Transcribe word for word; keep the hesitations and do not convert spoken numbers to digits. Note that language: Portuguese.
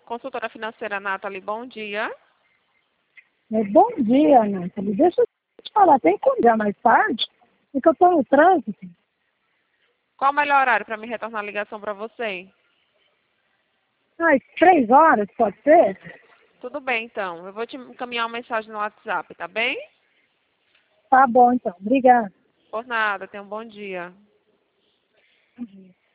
Consultora financeira Nathalie, bom dia. É, bom dia, Nathalie. Deixa eu te falar, tem como ligar mais tarde? Porque eu estou no trânsito. Qual o melhor horário para me retornar a ligação para você? Às três horas, pode ser? Tudo bem, então. Eu vou te encaminhar uma mensagem no WhatsApp, tá bem? Tá bom, então. Obrigada. Por nada. Tenha um bom dia. Bom dia.